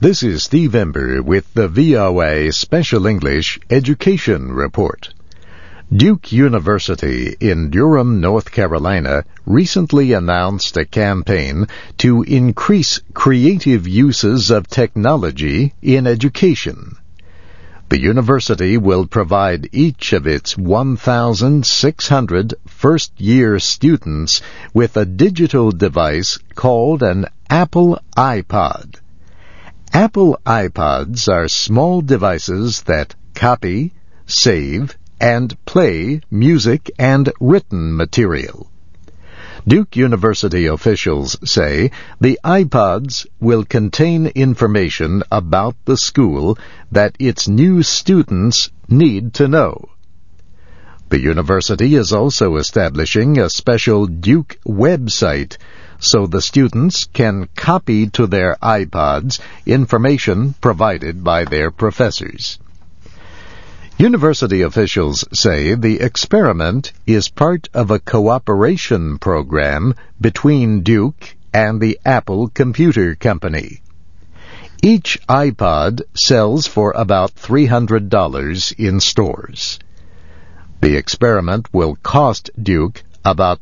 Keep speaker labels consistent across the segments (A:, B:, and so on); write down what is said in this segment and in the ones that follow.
A: This is Steve Ember with the VOA Special English Education Report. Duke University in Durham, North Carolina, recently announced a campaign to increase creative uses of technology in education. The university will provide each of its 1,600 first-year students with a digital device called an Apple iPod. Apple iPods are small devices that copy, save, and play music and written material. Duke University officials say the iPods will contain information about the school that its new students need to know. The university is also establishing a special Duke website so the students can copy to their iPods information provided by their professors. University officials say the experiment is part of a cooperation program between Duke and the Apple Computer Company. Each iPod sells for about $300 in stores. The experiment will cost Duke about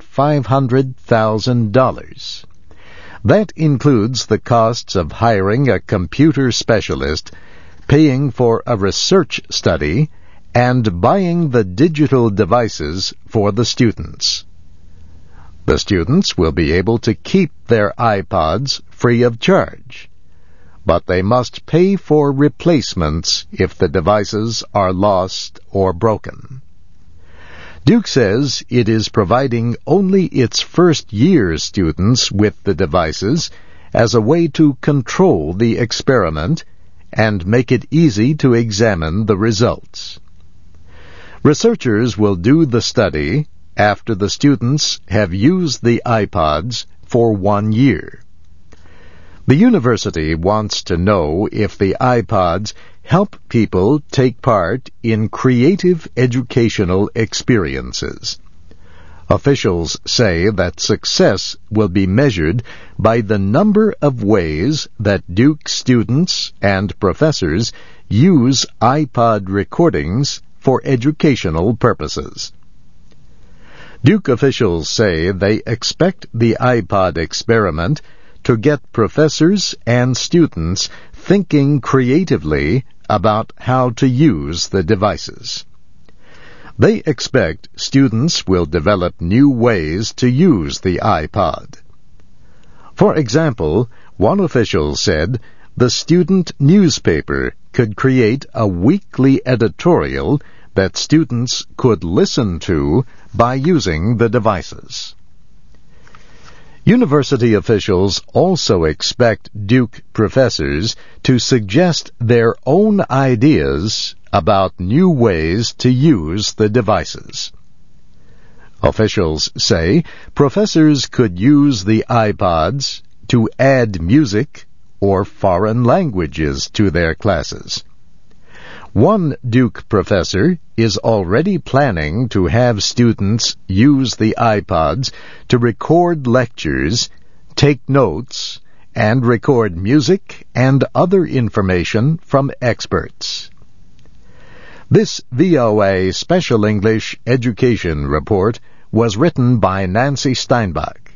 A: $500,000. That includes the costs of hiring a computer specialist, paying for a research study, and buying the digital devices for the students. The students will be able to keep their iPods free of charge, but they must pay for replacements if the devices are lost or broken. Duke says it is providing only its first-year students with the devices as a way to control the experiment and make it easy to examine the results. Researchers will do the study after the students have used the iPods for 1 year. The university wants to know if the iPods help people take part in creative educational experiences. Officials say that success will be measured by the number of ways that Duke students and professors use iPod recordings for educational purposes. Duke officials say they expect the iPod experiment to get professors and students thinking creatively about how to use the devices. They expect students will develop new ways to use the iPod. For example, one official said the student newspaper could create a weekly editorial that students could listen to by using the devices. University officials also expect Duke professors to suggest their own ideas about new ways to use the devices. Officials say professors could use the iPods to add music or foreign languages to their classes. One Duke professor is already planning to have students use the iPods to record lectures, take notes, and record music and other information from experts. This VOA Special English Education Report was written by Nancy Steinbach.